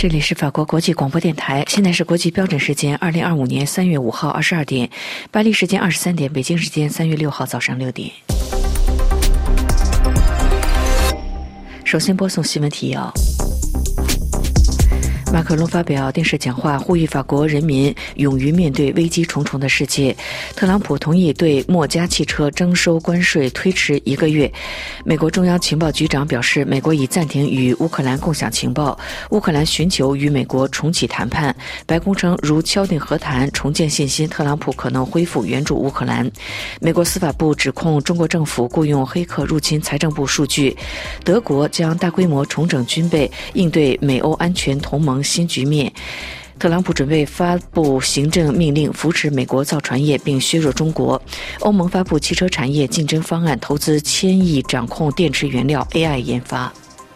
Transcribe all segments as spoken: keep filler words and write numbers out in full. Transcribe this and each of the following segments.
这里是法国国际广播电台，现在是国际标准时间二零二五年三月五号二十二点，巴黎时间二十三点，北京时间三月六号早上六点。首先播送新闻提要。马克龙发表电视讲话，呼吁法国人民勇于面对危机重重的世界。特朗普同意对墨家汽车征收关税推迟一个月。美国中央情报局长表示，美国已暂停与乌克兰共享情报，乌克兰寻求与美国重启谈判。白宫称，如敲定和谈重建信心，特朗普可能恢复援助乌克兰。美国司法部指控中国政府雇用黑客入侵财政部数据。德国将大规模重整军备，应对美欧安全同盟新局面。特朗普准备发布行政命令，扶持美国造船业并削弱中国。欧盟发布汽车产业竞争方案，投资千亿掌控电池原料 A I 研发。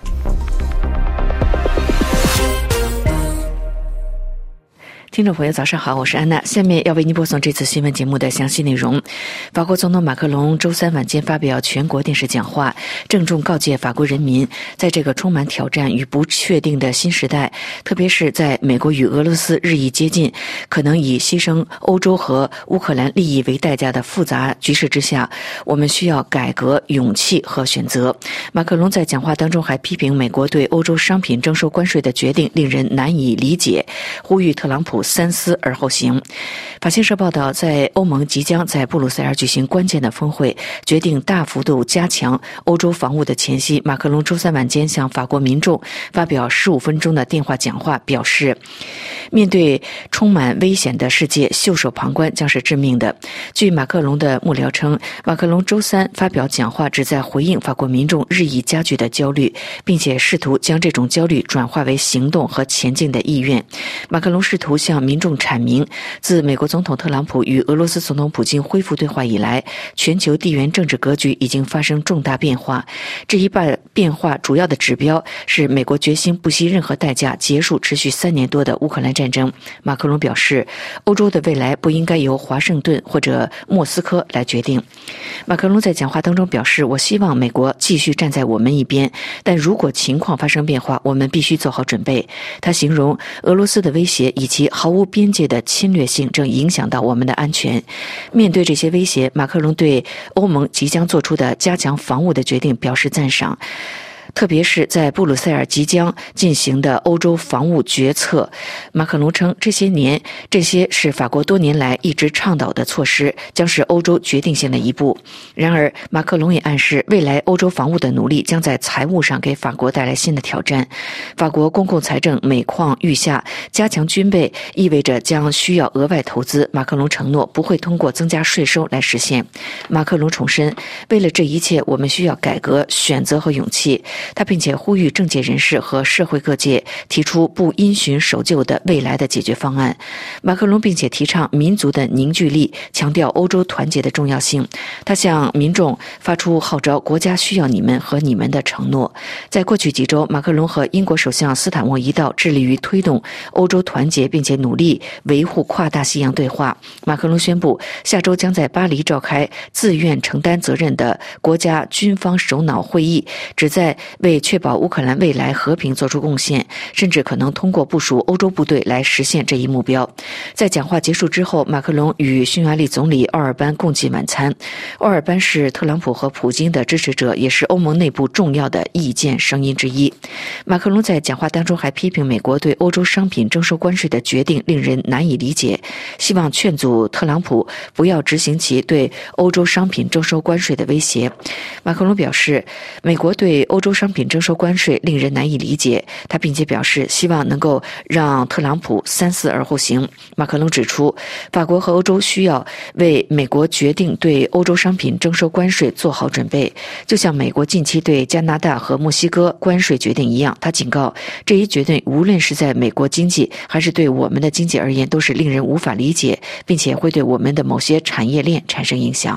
听众朋友早上好，我是安娜，下面要为您播送这次新闻节目的详细内容。法国总统马克龙周三晚间发表全国电视讲话，郑重告诫法国人民，在这个充满挑战与不确定的新时代，特别是在美国与俄罗斯日益接近，可能以牺牲欧洲和乌克兰利益为代价的复杂局势之下，我们需要改革、勇气和选择。马克龙在讲话当中还批评美国对欧洲商品征收关税的决定令人难以理解，呼吁特朗普三思而后行。法新社报道，在欧盟即将在布鲁塞尔举行关键的峰会，决定大幅度加强欧洲防务的前夕，马克龙周三晚间向法国民众发表十五分钟的电话讲话，表示面对充满危险的世界，袖手旁观将是致命的。据马克龙的幕僚称，马克龙周三发表讲话旨在回应法国民众日益加剧的焦虑，并且试图将这种焦虑转化为行动和前进的意愿。马克龙试图向民众阐明，自美国总统特朗普与俄罗斯总统普京恢复对话以来，全球地缘政治格局已经发生重大变化。这一变化主要的指标是美国决心不惜任何代价结束持续三年多的乌克兰战争。马克龙表示，欧洲的未来不应该由华盛顿或者莫斯科来决定。马克龙在讲话当中表示，我希望美国继续站在我们一边，但如果情况发生变化，我们必须做好准备。他形容俄罗斯的威胁以及毫无边界的侵略性正影响到我们的安全。面对这些威胁，马克龙对欧盟即将做出的加强防务的决定表示赞赏，特别是在布鲁塞尔即将进行的欧洲防务决策。马克龙称，这些年这些是法国多年来一直倡导的措施，将是欧洲决定性的一步。然而马克龙也暗示，未来欧洲防务的努力将在财务上给法国带来新的挑战。法国公共财政每况愈下，加强军备意味着将需要额外投资。马克龙承诺不会通过增加税收来实现。马克龙重申，为了这一切，我们需要改革、选择和勇气。他并且呼吁政界人士和社会各界提出不因循守旧的未来的解决方案。马克龙并且提倡民族的凝聚力，强调欧洲团结的重要性。他向民众发出号召国家需要你们和你们的承诺。在过去几周，马克龙和英国首相斯坦默一道致力于推动欧洲团结，并且努力维护跨大西洋对话。马克龙宣布，下周将在巴黎召开自愿承担责任的国家军方首脑会议，旨在为确保乌克兰未来和平做出贡献，甚至可能通过部署欧洲部队来实现这一目标。在讲话结束之后，马克龙与匈牙利总理奥尔班共进晚餐。奥尔班是特朗普和普京的支持者，也是欧盟内部重要的意见声音之一。马克龙在讲话当中还批评美国对欧洲商品征收关税的决定令人难以理解，希望劝阻特朗普不要执行其对欧洲商品征收关税的威胁。马克龙表示，美国对欧洲商品征收关税令人难以理解，他并且表示希望能够让特朗普三思而后行。马克龙指出，法国和欧洲需要为美国决定对欧洲商品征收关税做好准备，就像美国近期对加拿大和墨西哥关税决定一样。他警告，这一决定无论是在美国经济还是对我们的经济而言都是令人无法理解，并且会对我们的某些产业链产生影响。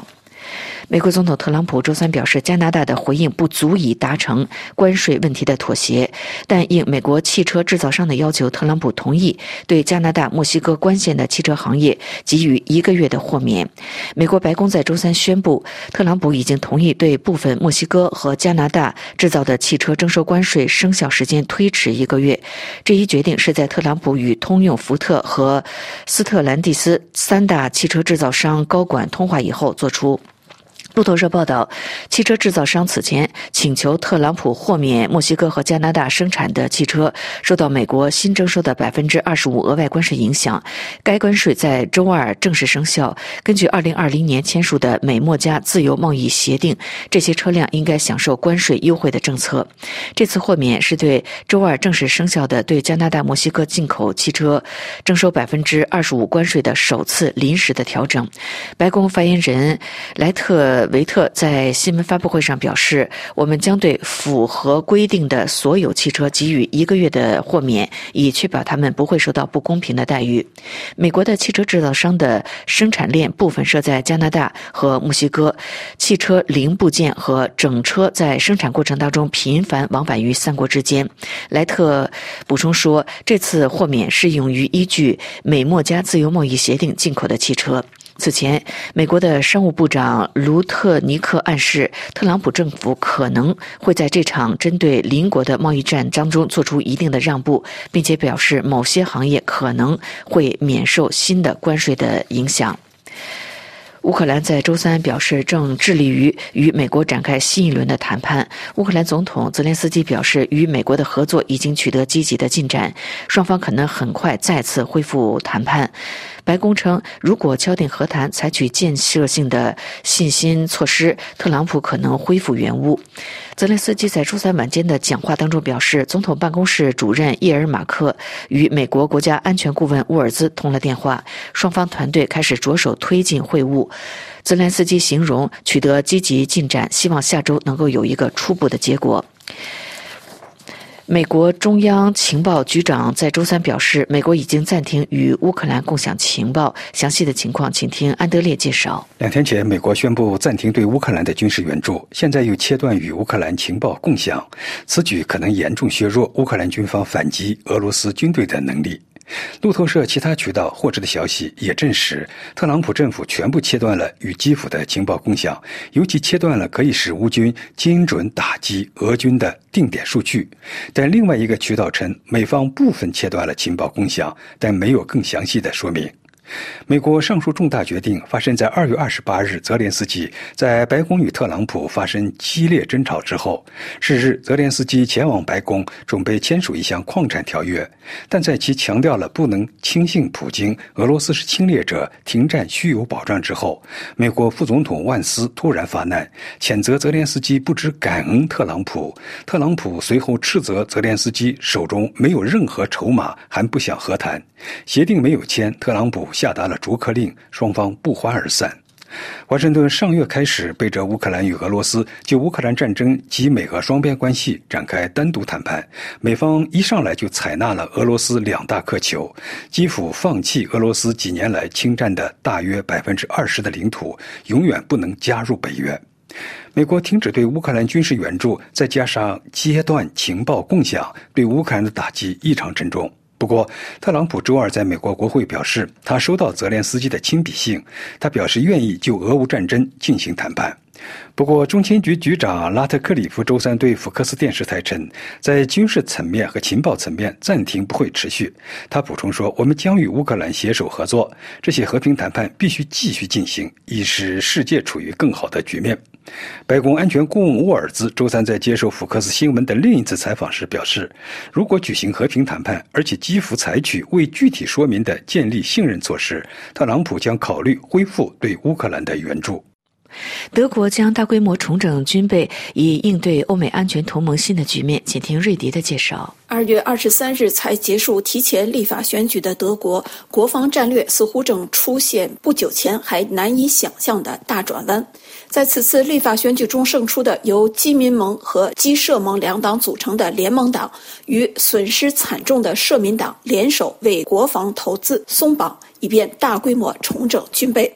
美国总统特朗普周三表示，加拿大的回应不足以达成关税问题的妥协，但应美国汽车制造商的要求，特朗普同意对加拿大、墨西哥关线的汽车行业给予一个月的豁免。美国白宫在周三宣布，特朗普已经同意对部分墨西哥和加拿大制造的汽车征收关税，生效时间推迟一个月。这一决定是在特朗普与通用、福特和斯特兰蒂斯三大汽车制造商高管通话以后做出。路透社报道，汽车制造商此前请求特朗普豁免墨西哥和加拿大生产的汽车受到美国新征收的百分之二十五额外关税影响。该关税在周二正式生效。根据二零二零年签署的美墨加自由贸易协定，这些车辆应该享受关税优惠的政策。这次豁免是对周二正式生效的对加拿大、墨西哥进口汽车征收百分之二十五关税的首次临时的调整。白宫发言人莱特维特在新闻发布会上表示，我们将对符合规定的所有汽车给予一个月的豁免，以确保他们不会受到不公平的待遇。美国的汽车制造商的生产链部分设在加拿大和墨西哥，汽车零部件和整车在生产过程当中频繁往返于三国之间。莱特补充说，这次豁免适用于依据美墨加自由贸易协定进口的汽车。此前，美国的商务部长卢特尼克暗示，特朗普政府可能会在这场针对邻国的贸易战当中做出一定的让步，并且表示某些行业可能会免受新的关税的影响。乌克兰在周三表示，正致力于与美国展开新一轮的谈判。乌克兰总统泽连斯基表示，与美国的合作已经取得积极的进展，双方可能很快再次恢复谈判。白宫称，如果敲定和谈，采取建设性的信心措施，特朗普可能恢复原屋。泽连斯基在周三晚间的讲话当中表示，总统办公室主任叶尔马克与美国国家安全顾问沃尔兹通了电话，双方团队开始着手推进会晤。泽连斯基形容取得积极进展，希望下周能够有一个初步的结果。美国中央情报局长在周三表示，美国已经暂停与乌克兰共享情报。详细的情况，请听安德烈介绍。 两天前，美国宣布暂停对乌克兰的军事援助，现在又切断与乌克兰情报共享，此举可能严重削弱乌克兰军方反击俄罗斯军队的能力。路透社其他渠道获知的消息也证实，特朗普政府全部切断了与基辅的情报共享，尤其切断了可以使乌军精准打击俄军的定点数据。但另外一个渠道称，美方部分切断了情报共享，但没有更详细的说明。美国上述重大决定发生在二月二十八日，泽连斯基在白宫与特朗普发生激烈争吵之后。是日，泽连斯基前往白宫，准备签署一项矿产条约，但在其强调了不能轻信普京，俄罗斯是侵略者，停战需有保障之后，美国副总统万斯突然发难，谴责泽连斯基不知感恩特朗普。特朗普随后斥责泽连斯基手中没有任何筹码，还不想和谈，协定没有签，特朗普下达了逐客令，双方不欢而散。华盛顿上月开始背着乌克兰与俄罗斯就乌克兰战争及美俄双边关系展开单独谈判，美方一上来就采纳了俄罗斯两大渴求：基辅放弃俄罗斯几年来侵占的大约百分之二十的领土，永远不能加入北约。美国停止对乌克兰军事援助，再加上切断情报共享，对乌克兰的打击异常沉重。不过，特朗普周二在美国国会表示，他收到泽连斯基的亲笔信，他表示愿意就俄乌战争进行谈判。不过，中情局局长拉特克里夫周三对福克斯电视台称，在军事层面和情报层面暂停不会持续。他补充说，我们将与乌克兰携手合作，这些和平谈判必须继续进行，以使世界处于更好的局面。白宫安全顾问沃尔兹周三在接受福克斯新闻的另一次采访时表示，如果举行和平谈判，而且基辅采取未具体说明的建立信任措施，特朗普将考虑恢复对乌克兰的援助。 德国将大规模重整军备，以应对欧美安全同盟新的局面。请听瑞迪的介绍。 二月二十三日才结束提前立法选举的德国，国防战略似乎正出现不久前还难以想象的大转弯。在此次立法选举中胜出的由基民盟和基社盟两党组成的联盟党，与损失惨重的社民党联手为国防投资松绑，以便大规模重整军备。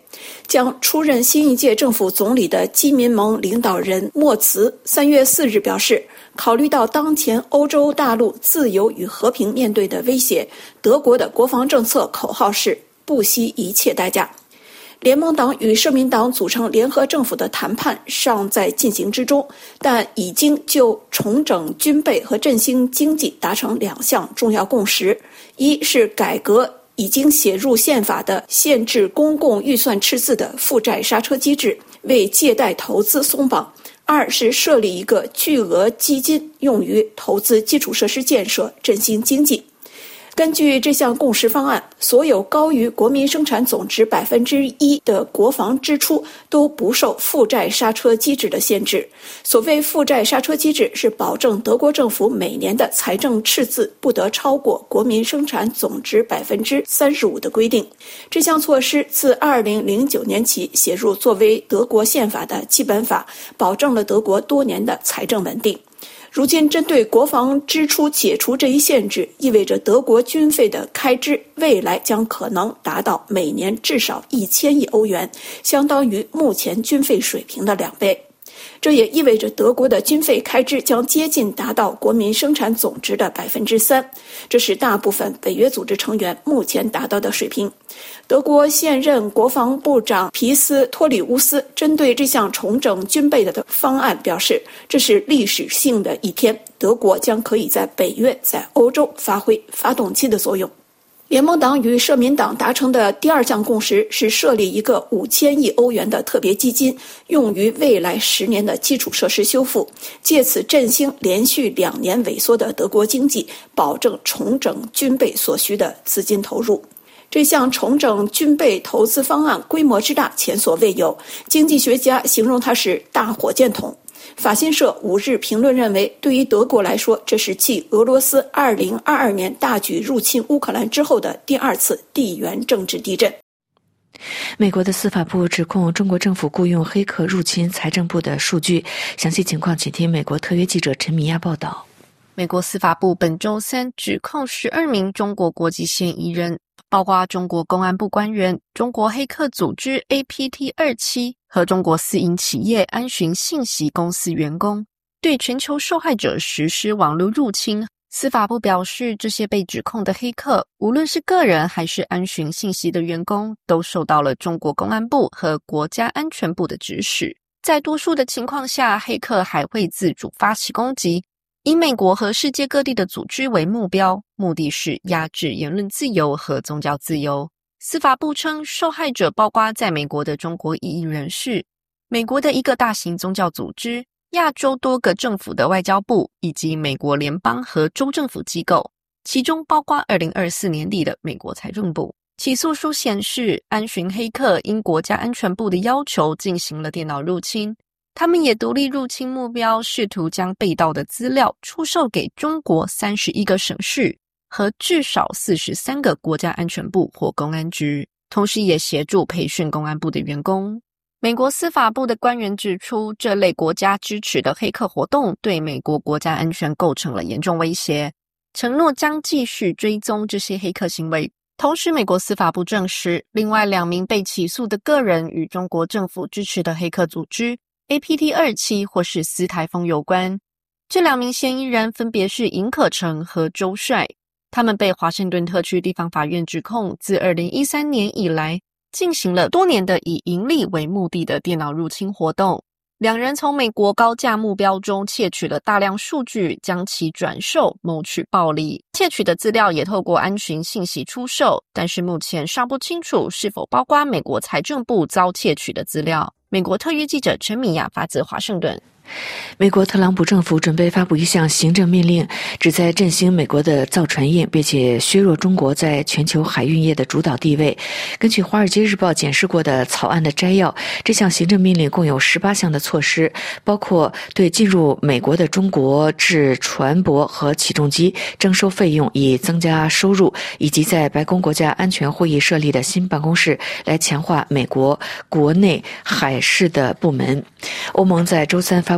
将出任新一届政府总理的基民盟领导人莫茨三月四日表示，考虑到当前欧洲大陆自由与和平面对的威胁，德国的国防政策口号是不惜一切代价。联盟党与社民党组成联合政府的谈判尚在进行之中，但已经就重整军备和振兴经济达成两项重要共识：一是改革已经写入宪法的限制公共预算赤字的负债刹车机制，为借贷投资松绑；二是设立一个巨额基金，用于投资基础设施建设，振兴经济。根据这项共识方案，所有高于国民生产总值百分之一的国防支出都不受负债刹车机制的限制。所谓负债刹车机制，是保证德国政府每年的财政赤字不得超过国民生产总值百分之三十五的规定。这项措施自二零零九年起写入作为德国宪法的基本法，保证了德国多年的财政稳定。如今针对国防支出解除这一限制，意味着德国军费的开支未来将可能达到每年至少一千亿欧元，相当于目前军费水平的两倍。这也意味着德国的军费开支将接近达到国民生产总值的百分之三，这是大部分北约组织成员目前达到的水平。德国现任国防部长皮斯托里乌斯针对这项重整军备的方案表示，这是历史性的一天，德国将可以在北约、在欧洲发挥发动机的作用。联盟党与社民党达成的第二项共识是设立一个五千亿欧元的特别基金，用于未来十年的基础设施修复，借此振兴连续两年萎缩的德国经济，保证重整军备所需的资金投入。这项重整军备投资方案规模之大，前所未有，经济学家形容它是大火箭筒。法新社五日评论认为，对于德国来说，这是继俄罗斯二零二二年大举入侵乌克兰之后的第二次地缘政治地震。 美国的司法部指控中国政府雇佣黑客入侵财政部的数据，详细情况请听美国特约记者陈米亚报道。 美国司法部本周三指控十二名中国国籍嫌疑人，包括中国公安部官员、中国黑客组织 A P T 二七 和中国私营企业安寻信息公司员工，对全球受害者实施网络入侵。司法部表示，这些被指控的黑客，无论是个人还是安寻信息的员工，都受到了中国公安部和国家安全部的指使。在多数的情况下，黑客还会自主发起攻击，以美国和世界各地的组织为目标，目的是压制言论自由和宗教自由。司法部称，受害者包括在美国的中国异议人士、美国的一个大型宗教组织、亚洲多个政府的外交部以及美国联邦和州政府机构，其中包括二零二四年底的美国财政部。起诉书显示，安寻黑客因国家安全部的要求进行了电脑入侵，他们也独立入侵目标，试图将被盗的资料出售给中国三十一个省市和至少四十三个国家安全部或公安局，同时也协助培训公安部的员工。美国司法部的官员指出，这类国家支持的黑客活动对美国国家安全构成了严重威胁，承诺将继续追踪这些黑客行为。同时，美国司法部证实，另外两名被起诉的个人与中国政府支持的黑客组织A P T 二七 或是斯台风有关。这两名嫌疑人分别是尹可成和周帅，他们被华盛顿特区地方法院指控，自二零一三年以来进行了多年的以盈利为目的的电脑入侵活动。两人从美国高价目标中窃取了大量数据，将其转售，谋取暴利。窃取的资料也透过安寻信息出售，但是目前尚不清楚是否包括美国财政部遭窃取的资料。美国特约记者陈米亚发自华盛顿。 美国特朗普政府准备发布一项行政命令，旨在振兴美国的造船业，并且削弱中国在全球海运业的主导地位。根据《华尔街日报》检视过的草案的摘要，这项行政命令共有十八项的措施，包括对进入美国的中国制船舶和起重机征收费用以增加收入，以及在白宫国家安全会议设立的新办公室来强化美国国内海事的部门。欧盟在周三发布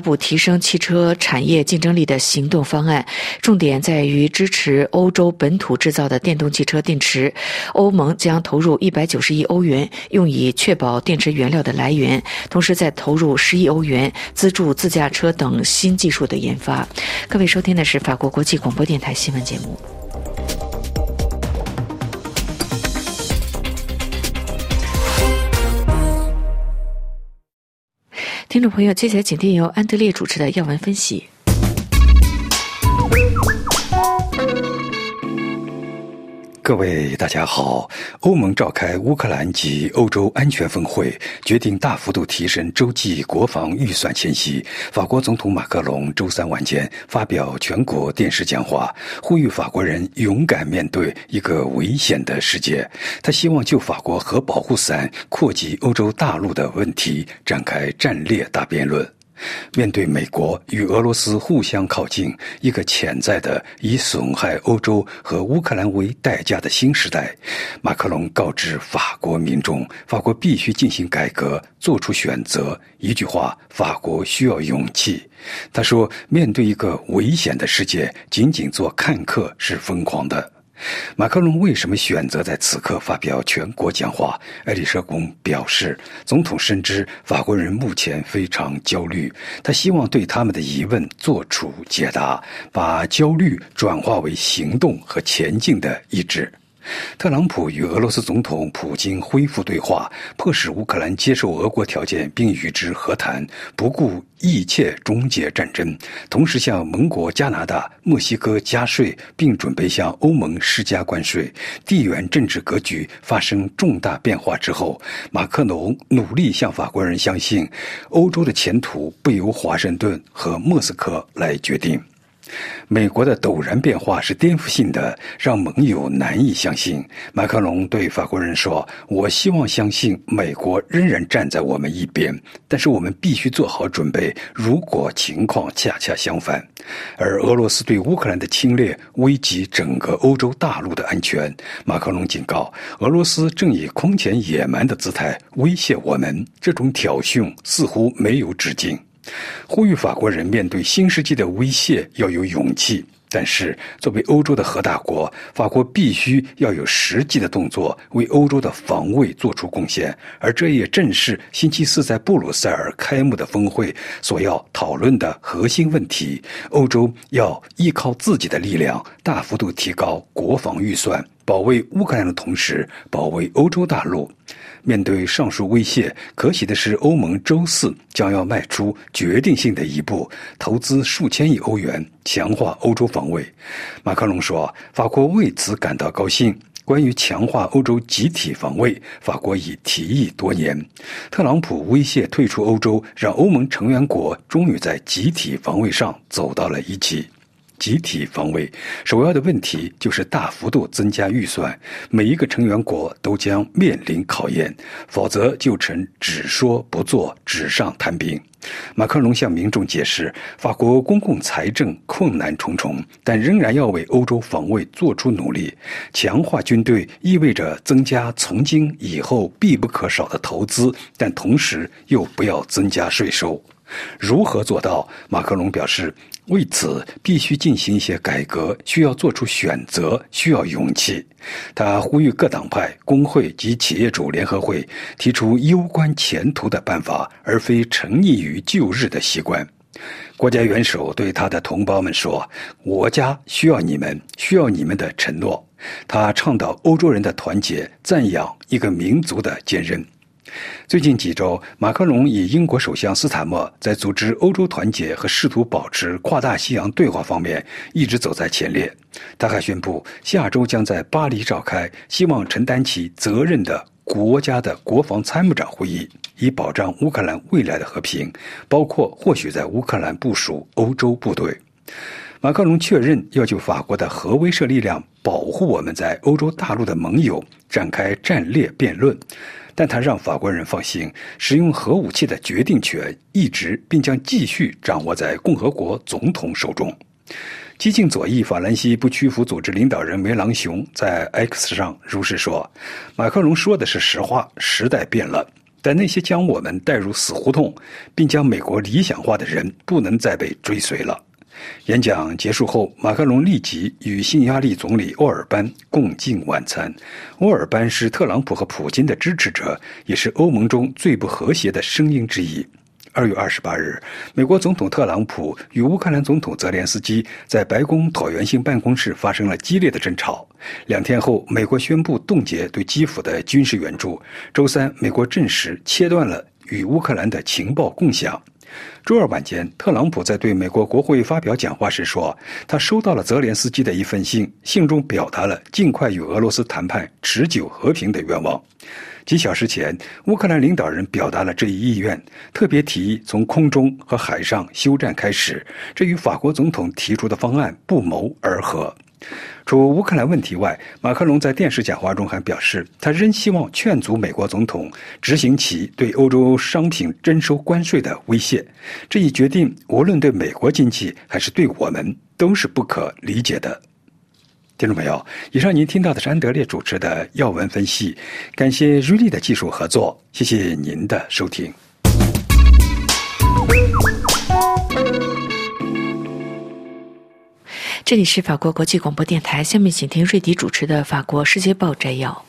布提升汽车产业竞争力的行动方案，重点在于支持欧洲本土制造的电动汽车电池。欧盟将投入一百九十亿欧元，用以确保电池原料的来源，同时再投入十亿欧元资助自驾车等新技术的研发。各位收听的是法国国际广播电台新闻节目。听众朋友，接下来请听由安德烈主持的要闻分析。 各位大家好，欧盟召开乌克兰及欧洲安全峰会，决定大幅度提升洲际国防预算前夕，法国总统马克龙周三晚间发表全国电视讲话，呼吁法国人勇敢面对一个危险的世界。他希望就法国核保护伞扩及欧洲大陆的问题展开战略大辩论。面对美国与俄罗斯互相靠近，一个潜在的以损害欧洲和乌克兰为代价的新时代，马克龙告知法国民众，法国必须进行改革，做出选择。一句话，法国需要勇气。他说，面对一个危险的世界，仅仅做看客是疯狂的。马克龙为什么选择在此刻发表全国讲话？埃里舍宫表示，总统深知法国人目前非常焦虑，他希望对他们的疑问做出解答，把焦虑转化为行动和前进的意志。特朗普与俄罗斯总统普京恢复对话，迫使乌克兰接受俄国条件并与之和谈，不顾一切终结战争，同时向盟国加拿大、墨西哥加税，并准备向欧盟施加关税。地缘政治格局发生重大变化之后，马克龙努力向法国人相信，欧洲的前途不由华盛顿和莫斯科来决定。美国的陡然变化是颠覆性的，让盟友难以相信。马克龙对法国人说，我希望相信美国仍然站在我们一边，但是我们必须做好准备，如果情况恰恰相反。而俄罗斯对乌克兰的侵略危及整个欧洲大陆的安全，马克龙警告，俄罗斯正以空前野蛮的姿态威胁我们，这种挑衅似乎没有止境。呼吁法国人面对新世纪的威胁要有勇气，但是作为欧洲的核大国，法国必须要有实际的动作，为欧洲的防卫做出贡献。而这也正是星期四在布鲁塞尔开幕的峰会所要讨论的核心问题。欧洲要依靠自己的力量，大幅度提高国防预算，保卫乌克兰的同时保卫欧洲大陆。面对上述威胁，可喜的是，欧盟周四将要迈出决定性的一步，投资数千亿欧元，强化欧洲防卫。马克龙说，法国为此感到高兴。关于强化欧洲集体防卫，法国已提议多年。特朗普威胁退出欧洲，让欧盟成员国终于在集体防卫上走到了一起。集体防卫首要的问题就是大幅度增加预算，每一个成员国都将面临考验，否则就成只说不做，纸上谈兵。马克龙向民众解释，法国公共财政困难重重，但仍然要为欧洲防卫做出努力。强化军队意味着增加从今以后必不可少的投资，但同时又不要增加税收。如何做到？马克龙表示，为此必须进行一些改革，需要做出选择，需要勇气。他呼吁各党派、工会及企业主联合会提出攸关前途的办法，而非沉溺于旧日的习惯。国家元首对他的同胞们说，我家需要你们，需要你们的承诺。他倡导欧洲人的团结，赞扬一个民族的坚韧。最近几周，马克龙以英国首相斯坦默在组织欧洲团结和试图保持跨大西洋对话方面一直走在前列。他还宣布，下周将在巴黎召开希望承担起责任的国家的国防参谋长会议，以保障乌克兰未来的和平，包括或许在乌克兰部署欧洲部队。马克龙确认要就法国的核威慑力量保护我们在欧洲大陆的盟友展开战略辩论，但他让法国人放心，使用核武器的决定权一直并将继续掌握在共和国总统手中。激进左翼法兰西不屈服组织领导人梅朗雄在 X 上如是说，马克龙说的是实话，时代变了。 但那些将我们带入死胡同并将美国理想化的人不能再被追随了。演讲结束后，马克龙立即与匈牙利总理欧尔班共进晚餐。欧尔班是特朗普和普京的支持者，也是欧盟中最不和谐的声音之一。二月二十八日，美国总统特朗普与乌克兰总统泽连斯基在白宫椭圆形办公室发生了激烈的争吵。两天后，美国宣布冻结对基辅的军事援助。周三，美国证实切断了与乌克兰的情报共享。周二晚间，特朗普在对美国国会发表讲话时说，他收到了泽连斯基的一份信，信中表达了尽快与俄罗斯谈判持久和平的愿望。几小时前，乌克兰领导人表达了这一意愿，特别提议从空中和海上休战开始，这与法国总统提出的方案不谋而合。除乌克兰问题外，马克龙在电视讲话中还表示，他仍希望劝阻美国总统执行其对欧洲商品征收关税的威胁。这一决定无论对美国经济还是对我们都是不可理解的。听众朋友，以上您听到的是安德烈主持的要闻分析，感谢瑞丽的技术合作，谢谢您的收听。 这里是法国国际广播电台，下面请听瑞迪主持的法国世界报摘要。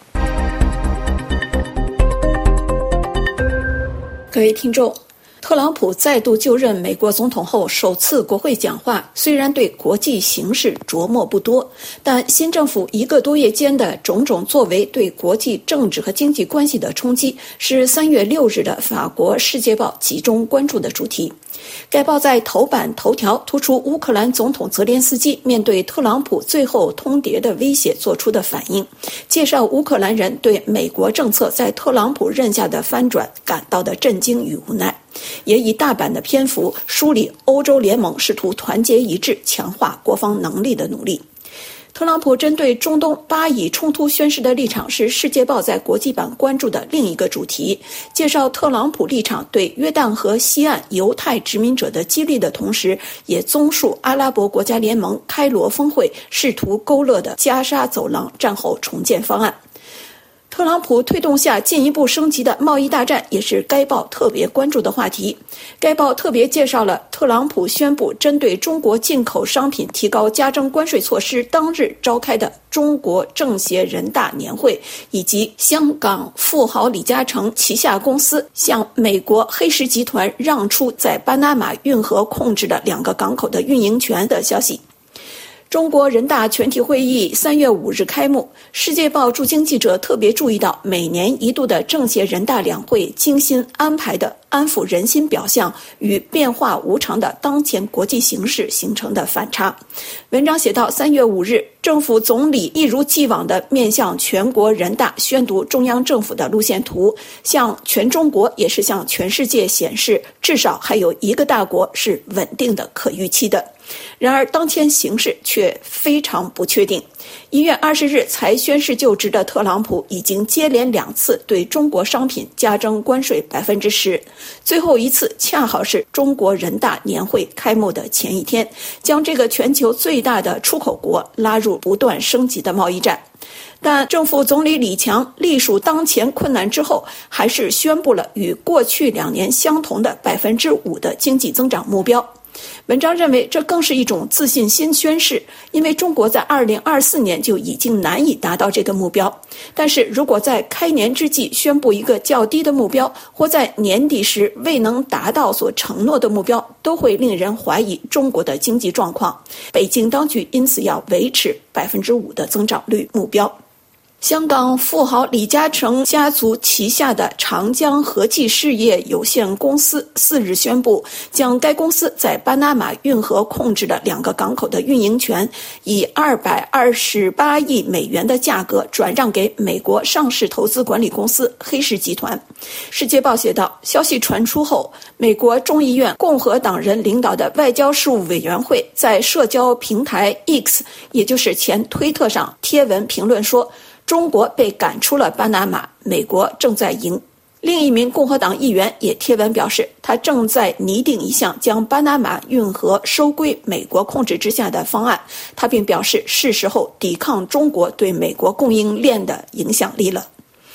各位听众，特朗普再度就任美国总统后首次国会讲话，虽然对国际形势琢磨不多，但新政府一个多月间的种种作为对国际政治和经济关系的冲击，是三月六日的法国《世界报》集中关注的主题。该报在头版头条突出乌克兰总统泽连斯基面对特朗普最后通牒的威胁做出的反应，介绍乌克兰人对美国政策在特朗普任下的翻转感到的震惊与无奈，也以大版的篇幅梳理欧洲联盟试图团结一致强化国防能力的努力。特朗普针对中东巴以冲突宣示的立场是《世界报》在国际版关注的另一个主题，介绍特朗普立场对约旦河西岸犹太殖民者的激励的同时，也综述阿拉伯国家联盟开罗峰会试图勾勒的加沙走廊战后重建方案。特朗普推动下进一步升级的贸易大战也是该报特别关注的话题。该报特别介绍了特朗普宣布针对中国进口商品提高加征关税措施当日召开的中国政协人大年会，以及香港富豪李嘉诚旗下公司向美国黑石集团让出在巴拿马运河控制的两个港口的运营权的消息。中国人大全体会议三月五日开幕，世界报驻京记者特别注意到每年一度的政协人大两会精心安排的安抚人心表象与变化无常的当前国际形势形成的反差。文章写道，三月五日，政府总理一如既往地面向全国人大宣读中央政府的路线图，向全中国也是向全世界显示，至少还有一个大国是稳定的、可预期的。然而当前形势却非常不确定。一月二十日才宣誓就职的特朗普已经接连两次对中国商品加征关税百分之十，最后一次恰好是中国人大年会开幕的前一天，将这个全球最大的出口国拉入不断升级的贸易战。但政府总理李强隶属当前困难之后，还是宣布了与过去两年相同的百分之五的经济增长目标。文章认为这更是一种自信心宣示，因为中国在二零二四年就已经难以达到这个目标。但是如果在开年之际宣布一个较低的目标，或在年底时未能达到所承诺的目标，都会令人怀疑中国的经济状况。北京当局因此要维持百分之五的增长率目标。香港富豪李嘉诚家族旗下的长江和记事业有限公司四日宣布，将该公司在巴拿马运河控制的两个港口的运营权以二百二十八亿美元的价格转让给美国上市投资管理公司黑石集团。世界报写道，消息传出后，美国众议院共和党人领导的外交事务委员会在社交平台 X， 也就是前推特上贴文评论说，中国被赶出了巴拿马，美国正在赢。另一名共和党议员也贴文表示，他正在拟定一项将巴拿马运河收归美国控制之下的方案。他并表示，是时候抵抗中国对美国供应链的影响力了。这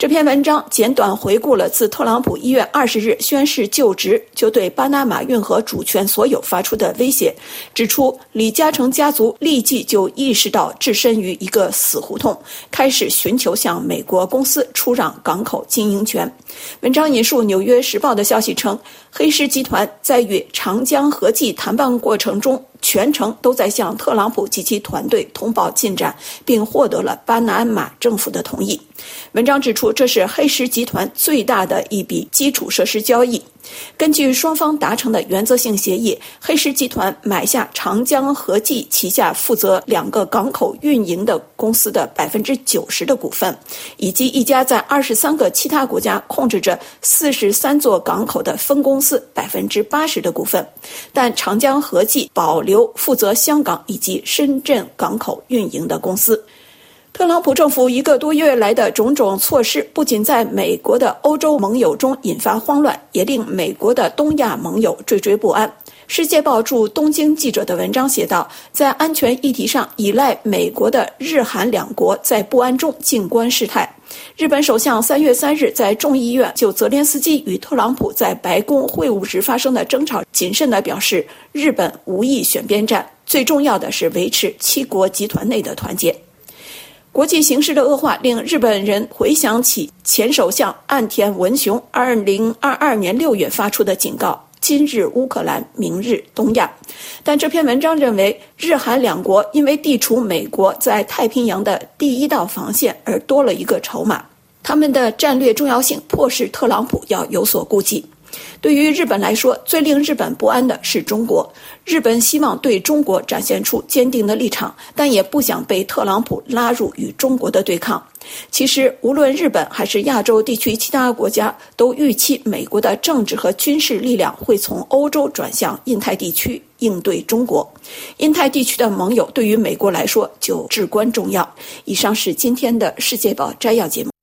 这篇文章简短回顾了自特朗普一月二十日宣誓就职就对巴拿马运河主权所有发出的威胁，指出李嘉诚家族立即就意识到置身于一个死胡同，开始寻求向美国公司出让港口经营权。文章引述《纽约时报》的消息称，黑石集团在与长江和记谈判过程中全程都在向特朗普及其团队通报进展，并获得了巴拿马政府的同意。文章指出，这是黑石集团最大的一笔基础设施交易。根据双方达成的原则性协议，黑石集团买下长江和记旗下负责两个港口运营的公司的 百分之九十 的股份，以及一家在二十三个其他国家控制着四十三座港口的分公司 百分之八十 的股份。但长江和记保留负责香港以及深圳港口运营的公司。特朗普政府一个多月来的种种措施，不仅在美国的欧洲盟友中引发慌乱，也令美国的东亚盟友惴惴不安。世界报驻东京记者的文章写道，在安全议题上依赖美国的日韩两国在不安中静观事态。日本首相三月三日在众议院就泽连斯基与特朗普在白宫会晤时发生的争吵谨慎地表示，日本无意选边站，最重要的是维持七国集团内的团结。国际形势的恶化令日本人回想起前首相岸田文雄二零二二年六月发出的警告，今日乌克兰，明日东亚。但这篇文章认为，日韩两国因为地处美国在太平洋的第一道防线而多了一个筹码，他们的战略重要性迫使特朗普要有所顾忌。对于日本来说，最令日本不安的是中国。日本希望对中国展现出坚定的立场，但也不想被特朗普拉入与中国的对抗。其实，无论日本还是亚洲地区其他国家，都预期美国的政治和军事力量会从欧洲转向印太地区应对中国。印太地区的盟友对于美国来说就至关重要。以上是今天的世界报摘要节目。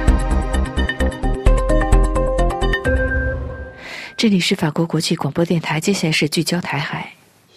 这里是法国国际广播电台，接下来是聚焦台海。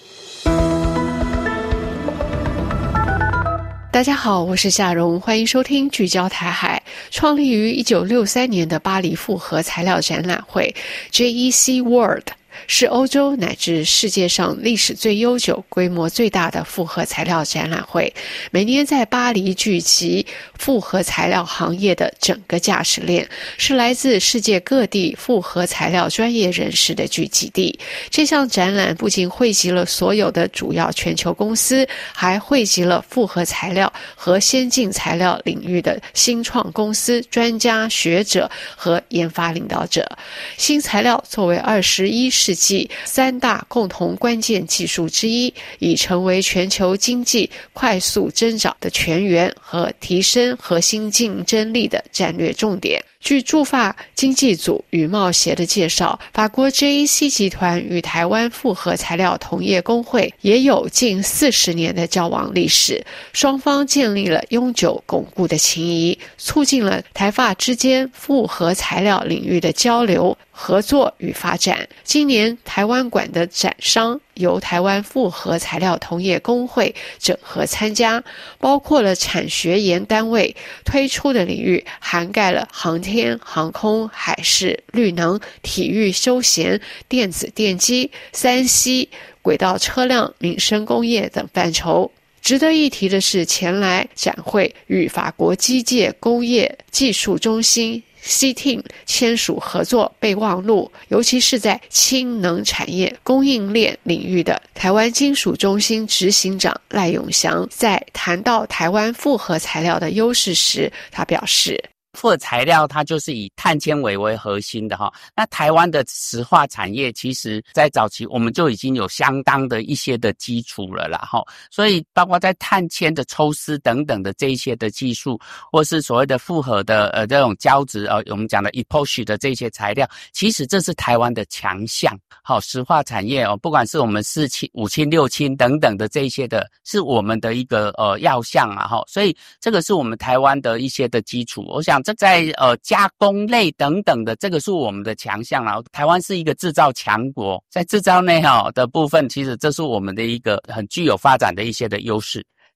大家好，我是夏蓉，欢迎收听聚焦台海。创立于一九六三年的巴黎复合材料展览会 J E C World 是欧洲乃至世界上历史最悠久、规模最大的复合材料展览会，每年在巴黎聚集复合材料行业的整个价值链，是来自世界各地复合材料专业人士的聚集地。这项展览不仅汇集了所有的主要全球公司，还汇集了复合材料和先进材料领域的新创公司、专家学者和研发领导者。新材料作为二十一世纪三大共同关键技术之一，已成为全球经济快速增长的泉源和提升核心竞争力的战略重点。据驻法经济组与贸协的介绍，法国 J E C 集团与台湾复合材料同业工会也有近四十年的交往历史，双方建立了永久巩固的情谊，促进了台法之间复合材料领域的交流、合作与发展。今年台湾馆的展商由台湾复合材料同业工会整合参加，包括了产学研单位，推出的领域涵盖了航天、航空、海事、绿能、体育休闲、电子电机、三 C、轨道车辆、民生工业等范畴。值得一提的是，前来展会与法国机械工业技术中心C T I M 签署合作备忘录，尤其是在氢能产业供应链领域的台湾金属中心执行长赖永祥在谈到台湾复合材料的优势时，他表示， 复合材料它就是以碳纤维为核心的哈，那台湾的石化产业其实在早期我们就已经有相当的一些的基础了啦哈，所以包括在碳纤的抽丝等等的这一些的技术，或是所谓的复合的呃这种胶质呃我们讲的 epoxy 的这些材料，其实这是台湾的强项。好，石化产业哦，不管是我们四氢、五氢、六氢等等的这一些的，是我们的一个呃要项啊哈，所以这个是我们台湾的一些的基础。我想这在呃加工类等等的，这个是我们的强项啦。台湾是一个制造强国，在制造内哈的部分，其实这是我们的一个很具有发展的一些的优势。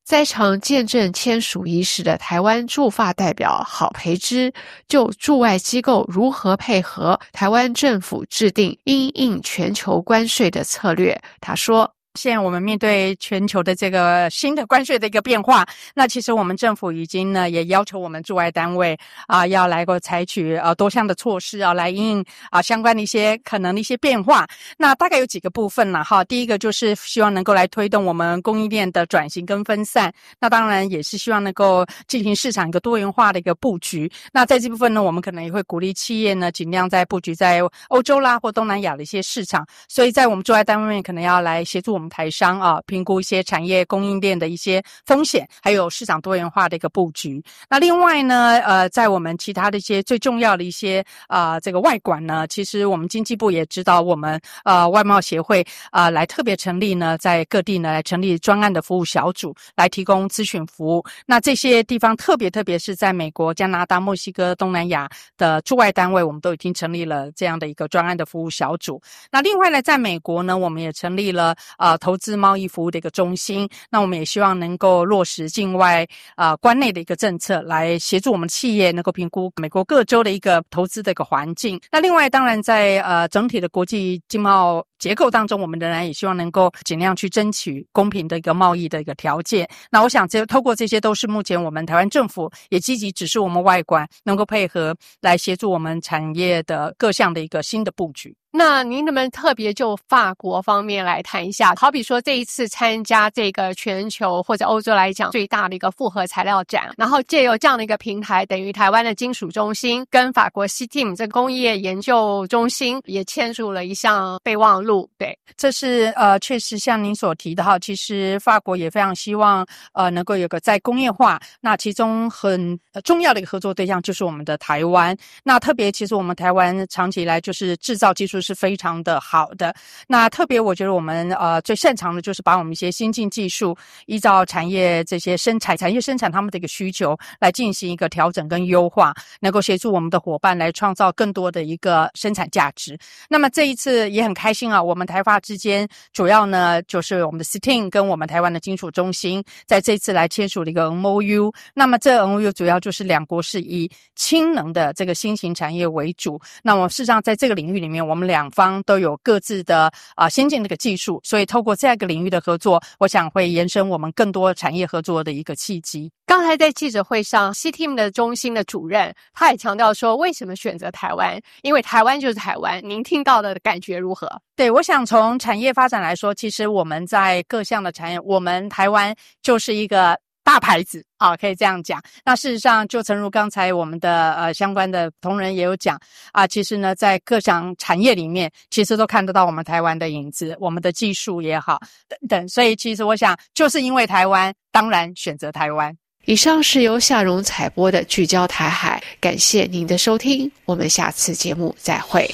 在场见证签署仪式的台湾驻法代表郝培之就驻外机构如何配合台湾政府制定因应全球关税的策略，他说， 现在我们面对全球的这个新的关税的一个变化，那其实我们政府已经呢也要求我们驻外单位啊、呃、要来够采取呃多项的措施啊来因应啊、呃、相关的一些可能的一些变化。那大概有几个部分啦哈，第一个就是希望能够来推动我们供应链的转型跟分散，那当然也是希望能够进行市场一个多元化的一个布局。那在这部分呢，我们可能也会鼓励企业呢尽量在布局在欧洲啦或东南亚的一些市场，所以在我们驻外单位可能要来协助我们台商啊，评估一些产业供应链的一些风险，还有市场多元化的一个布局。那另外呢，呃，在我们其他的一些最重要的一些啊、呃、这个外管呢，其实我们经济部也指导我们呃外贸协会啊、呃、来特别成立呢，在各地呢来成立专案的服务小组，来提供咨询服务。那这些地方特别特别是在美国、加拿大、墨西哥、东南亚的驻外单位，我们都已经成立了这样的一个专案的服务小组。那另外呢，在美国呢，我们也成立了呃投资贸易服务的一个中心，那我们也希望能够落实境外呃关内的一个政策，来协助我们企业能够评估美国各州的一个投资的一个环境。那另外当然在呃整体的国际经贸结构当中，我们仍然也希望能够尽量去争取公平的一个贸易的一个条件。那我想这透过这些都是目前我们台湾政府也积极指示我们外管能够配合来协助我们产业的各项的一个新的布局。 那您能不能特别就法国方面来谈一下，好比说这一次参加这个全球或者欧洲来讲最大的一个复合材料展，然后借由这样的一个平台，等于台湾的金属中心跟法国 C T I M 这个工业研究中心也签署了一项备忘录。对， 这是呃确实像您所提的哈，其实法国也非常希望呃能够有个再工业化，那其中很、呃、重要的一个合作对象就是我们的台湾。那特别其实我们台湾长期以来就是制造技术是非常的好的，那特别我觉得我们呃最擅长的就是把我们一些先进技术依照产业这些生产产业生产他们的一个需求来进行一个调整跟优化，能够协助我们的伙伴来创造更多的一个生产价值。那么这一次也很开心啊，我们台法之间主要呢就是我们的 C T I M 跟我们台湾的金属中心在这次来签署了一个 M O U， 那么这 M O U 主要就是两国是以氢能的这个新型产业为主，那么事实上在这个领域里面我们两方都有各自的啊、呃、先进的一个技术，所以透过这个领域的合作，我想会延伸我们更多产业合作的一个契机。 刚才在记者会上 C T I M 的中心的主任他也强调说，为什么选择台湾，因为台湾就是台湾。您听到的感觉如何？ 对，我想从产业发展来说，其实我们在各项的产业，我们台湾就是一个大牌子啊，可以这样讲。那事实上就诚如刚才我们的呃相关的同仁也有讲啊，其实呢在各项产业里面其实都看得到我们台湾的影子，我们的技术也好等等，所以其实我想就是因为台湾，当然选择台湾。 以上是由夏蓉采播的聚焦台海，感谢您的收听，我们下次节目再会。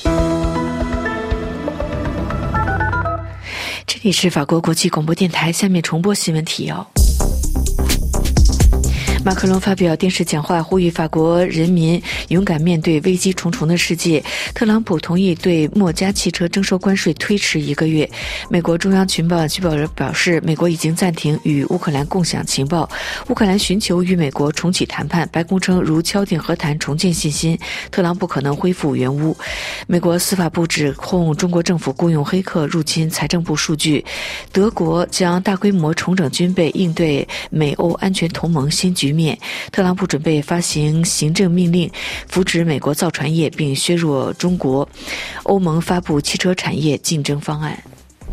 这里是法国国际广播电台，下面重播新闻提要。马克龙发表电视讲话，呼吁法国人民勇敢面对危机重重的世界。特朗普同意对墨家汽车征收关税推迟一个月。美国中央情报局表示，美国已经暂停与乌克兰共享情报。乌克兰寻求与美国重启谈判，白宫称如敲定和谈重建信心，特朗普可能恢复原乌。美国司法部指控中国政府雇佣黑客入侵财政部数据。德国将大规模重整军备，应对美欧安全同盟新局面。特朗普准备发行行政命令，扶植美国造船业并削弱中国。欧盟发布汽车产业竞争方案。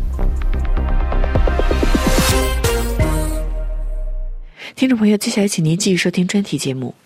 听众朋友，接下来请您继续收听专题节目。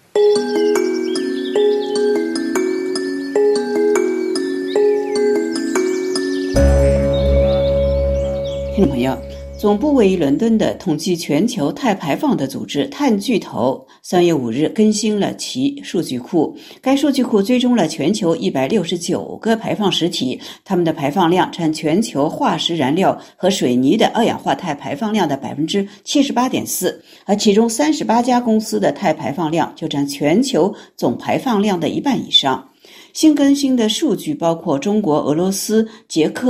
听众朋友，总部位于伦敦的统计全球碳排放的组织碳巨头三月五日更新了其数据库。该数据库追踪了全球一百六十九个排放实体，它们的排放量占全球化石燃料和水泥的二氧化碳排放量的 百分之七十八点四， 而其中三十八家公司的碳排放量就占全球总排放量的一半以上。新更新的数据包括中国、俄罗斯、捷克、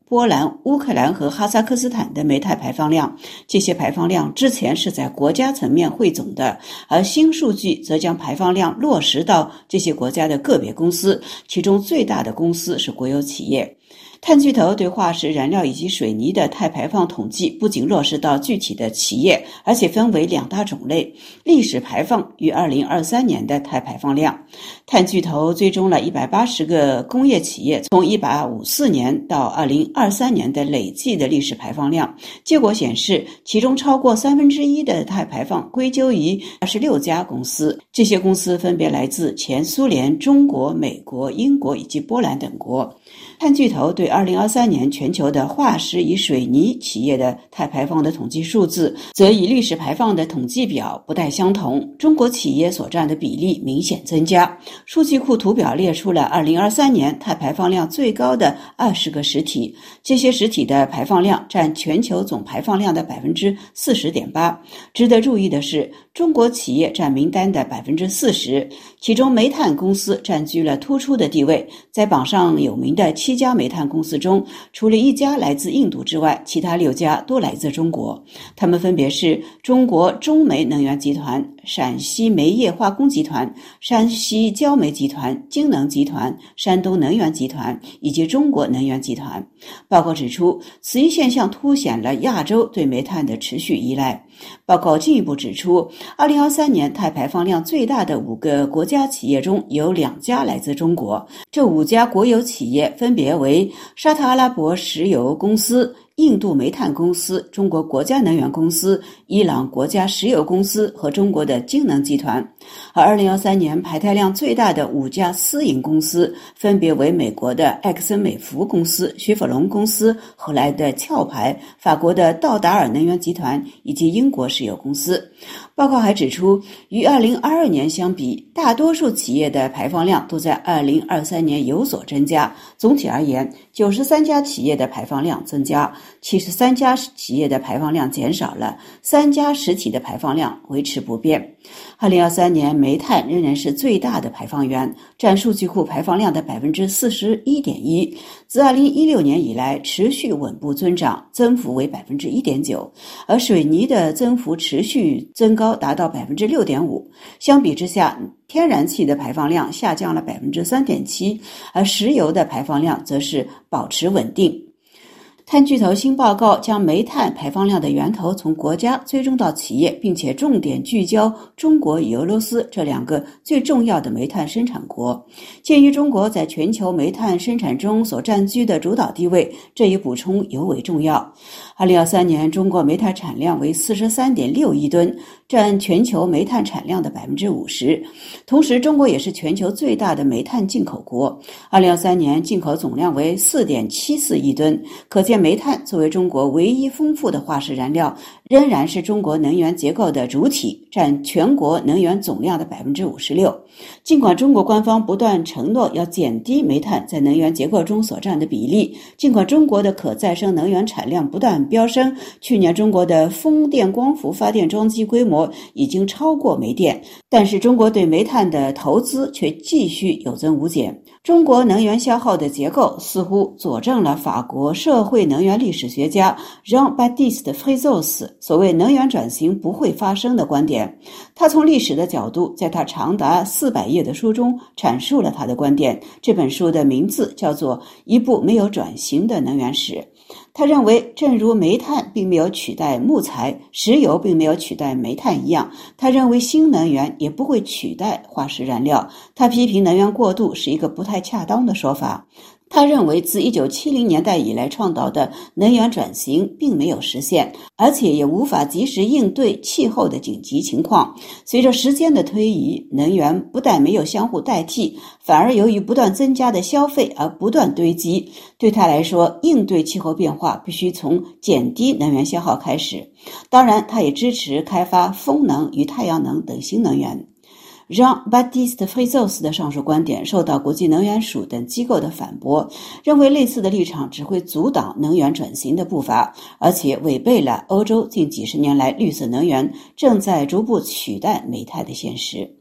波兰、乌克兰和哈萨克斯坦的煤炭排放量，这些排放量之前是在国家层面汇总的，而新数据则将排放量落实到这些国家的个别公司，其中最大的公司是国有企业。碳巨头对化石燃料以及水泥的碳排放统计不仅落实到具体的企业，而且分为两大种类：历史排放与二零二三年的碳排放量。碳巨头追踪了一百八十个工业企业从一八五四年到二零二三年的累计的历史排放量，结果显示，其中超过三分之一的碳排放归咎于二十六家公司，这些公司分别来自前苏联、中国、美国、英国以及波兰等国。碳巨头对二零二三年全球的化石与水泥企业的碳排放的统计数字，则与历史排放的统计表不太相同，中国企业所占的比例明显增加。数据库图表列出了二零二三年碳排放量最高的二十个实体，这些实体的排放量占全球总排放量的 百分之四十点八。 值得注意的是，中国企业占名单的 百分之四十， 其中煤炭公司占据了突出的地位。在榜上有名的七家煤炭公司中，除了一家来自印度之外，其他六家都来自中国。它们分别是中国中煤能源集团、陕西煤业化工集团、山西焦煤集团、京能集团、山东能源集团以及中国能源集团。报告指出，此一现象凸显了亚洲对煤炭的持续依赖。报告进一步指出，二零二三年碳排放量最大的五个国家企业中有两家来自中国，这五家国有企业分别为沙特阿拉伯石油公司、印度煤炭公司、中国国家能源公司、伊朗国家石油公司和中国的京能集团。而二零二三年排碳量最大的五家私营公司分别为美国的埃克森美孚公司、雪佛龙公司、荷兰的壳牌、法国的道达尔能源集团以及英国石油公司。报告还指出，与二零二二年相比，大多数企业的排放量都在二零二三年有所增加。总体而言，九十三家企业的排放量增加，七十三家企业的排放量减少了，三家实体的排放量维持不变。二零二三年，煤炭仍然是最大的排放源，占数据库排放量的 百分之四十一点一， 自二零一六年以来持续稳步增长，增幅为 百分之一点九， 而水泥的增幅持续增高达到 百分之六点五。 相比之下，天然气的排放量下降了 百分之三点七， 而石油的排放量则是保持稳定。碳巨头新报告将煤炭排放量的源头从国家追踪到企业，并且重点聚焦中国与俄罗斯这两个最重要的煤炭生产国。鉴于中国在全球煤炭生产中所占据的主导地位，这一补充尤为重要。二零二三年，中国煤炭产量为 四十三点六亿吨，占全球煤炭产量的 百分之五十。 同时，中国也是全球最大的煤炭进口国。二零二三年进口总量为 四点七四亿吨，可见煤炭作为中国唯一丰富的化石燃料，仍然是中国能源结构的主体，占全国能源总量的 百分之五十六。 尽管中国官方不断承诺要减低煤炭在能源结构中所占的比例，尽管中国的可再生能源产量不断飙升，去年中国的风电光伏发电装机规模已经超过煤电，但是中国对煤炭的投资却继续有增无减。中国能源消耗的结构似乎佐证了法国社会能源历史学家 Jean-Baptiste Frézos 所谓能源转型不会发生的观点。他从历史的角度，在他长达四百页的书中阐述了他的观点。这本书的名字叫做《一部没有转型的能源史》。他认为，正如煤炭并没有取代木材，石油并没有取代煤炭一样，他认为新能源也不会取代化石燃料。他批评能源过渡是一个不太恰当的说法。他认为，自一九七零年代以来倡导的能源转型并没有实现，而且也无法及时应对气候的紧急情况。随着时间的推移，能源不但没有相互代替，反而由于不断增加的消费而不断堆积。对他来说，应对气候变化必须从减低能源消耗开始。当然，他也支持开发风能与太阳能等新能源。Jean-Baptiste Frézos 的上述观点受到国际能源署等机构的反驳，认为类似的立场只会阻挡能源转型的步伐，而且违背了欧洲近几十年来绿色能源正在逐步取代煤炭的现实。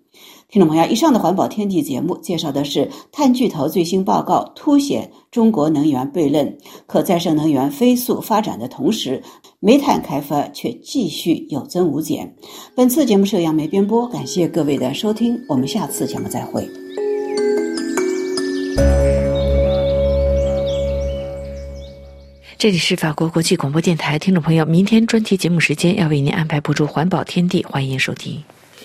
听众朋友，以上的环保天地节目介绍的是碳巨头最新报告凸显中国能源悖论，可再生能源飞速发展的同时，煤炭开发却继续有增无减。本次节目是由杨梅编播，感谢各位的收听，我们下次节目再会。 这里是法国国际广播电台，听众朋友，明天专题节目时间要为您安排播出环保天地，欢迎收听。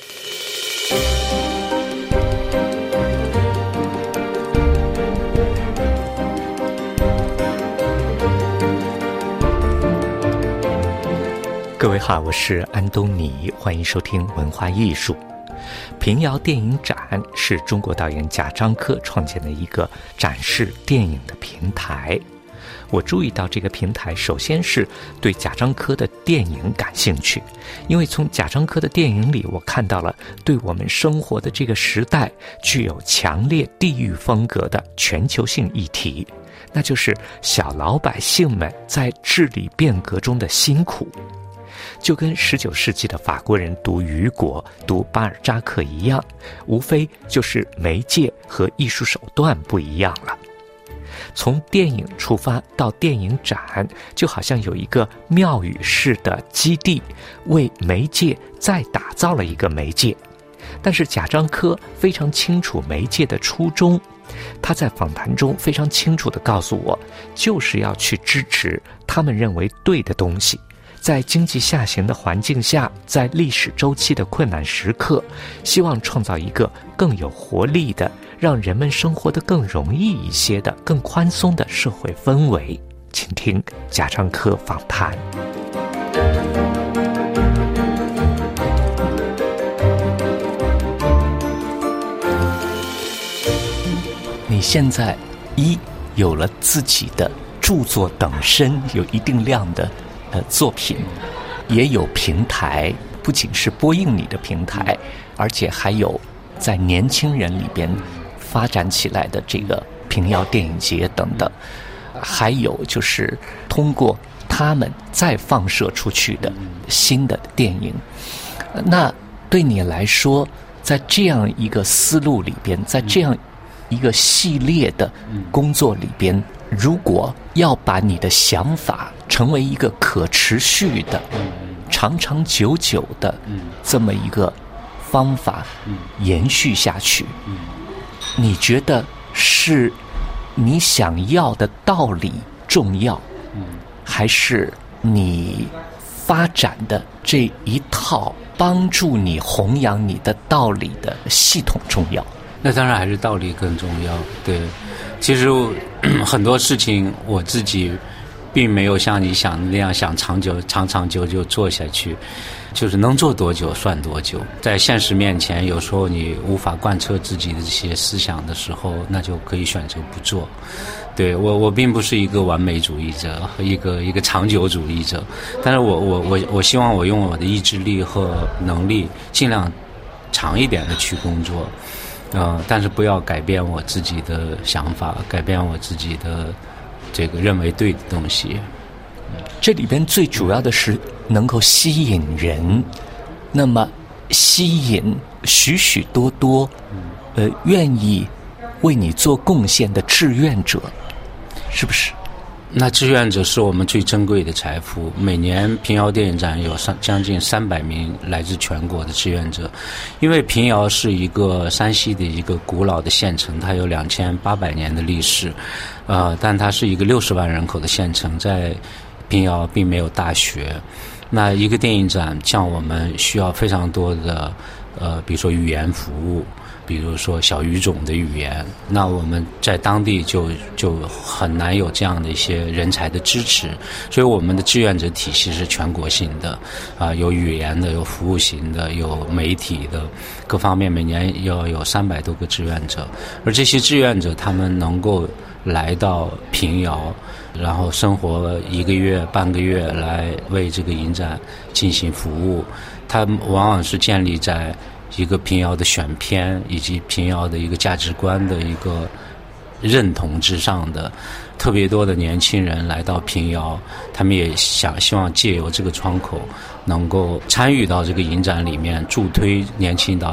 各位好，我是安东尼，欢迎收听文化艺术。平遥电影展是中国导演贾樟柯创建的一个展示电影的平台。我注意到这个平台，首先是对贾樟柯的电影感兴趣，因为从贾樟柯的电影里，我看到了对我们生活的这个时代具有强烈地域风格的全球性议题，那就是小老百姓们在治理变革中的辛苦。就跟十九世纪的法国人读雨果、读巴尔扎克一样，无非就是媒介和艺术手段不一样了。从电影出发到电影展，就好像有一个庙宇式的基地，为媒介再打造了一个媒介。但是贾樟柯非常清楚媒介的初衷，他在访谈中非常清楚地告诉我，就是要去支持他们认为对的东西。在经济下行的环境下，在历史周期的困难时刻，希望创造一个更有活力的，让人们生活得更容易一些的、更宽松的社会氛围。请听贾樟柯访谈。你现在一有了自己的著作等身，有一定量的呃，作品，也有平台，不仅是播映你的平台，而且还有在年轻人里边发展起来的这个平遥电影节等等，还有就是通过他们再放射出去的新的电影。那对你来说，在这样一个思路里边，在这样一个系列的工作里边，如果要把你的想法成为一个可持续的、长长久久的这么一个方法延续下去，你觉得是你想要的道理重要，还是你发展的这一套帮助你弘扬你的道理的系统重要？ 那当然还是道理更重要。对，其实很多事情我自己并没有像你想的那样想长久长长久久做下去，就是能做多久算多久。在现实面前，有时候你无法贯彻自己的这些思想的时候，那就可以选择不做。对，我我并不是一个完美主义者，一个一个长久主义者，但是我我我我希望我用我的意志力和能力尽量长一点的去工作。呃，但是不要改变我自己的想法，改变我自己的这个认为对的东西。 这里边最主要的是能够吸引人，那么吸引许许多多呃愿意为你做贡献的志愿者，是不是？ 那志愿者是我们最珍贵的财富。每年平遥电影展有三将近三百名来自全国的志愿者，因为平遥是一个山西的一个古老的县城，它有两千八百年的历史，呃，但它是一个六十万人口的县城，在平遥并没有大学。那一个电影展，像我们需要非常多的，呃，比如说语言服务。比如说小语种的语言，那我们在当地就就很难有这样的一些人才的支持，所以我们的志愿者体系是全国性的，啊、呃，有语言的，有服务型的，有媒体的，各方面每年要有三百多个志愿者，而这些志愿者他们能够来到平遥，然后生活一个月、半个月来为这个影展进行服务，他往往是建立在一个平遥的选片以及平遥的一个价值观的一个认同之上的。特别多的年轻人来到平遥，他们也想希望借由这个窗口能够参与到这个影展里面，助推年轻导演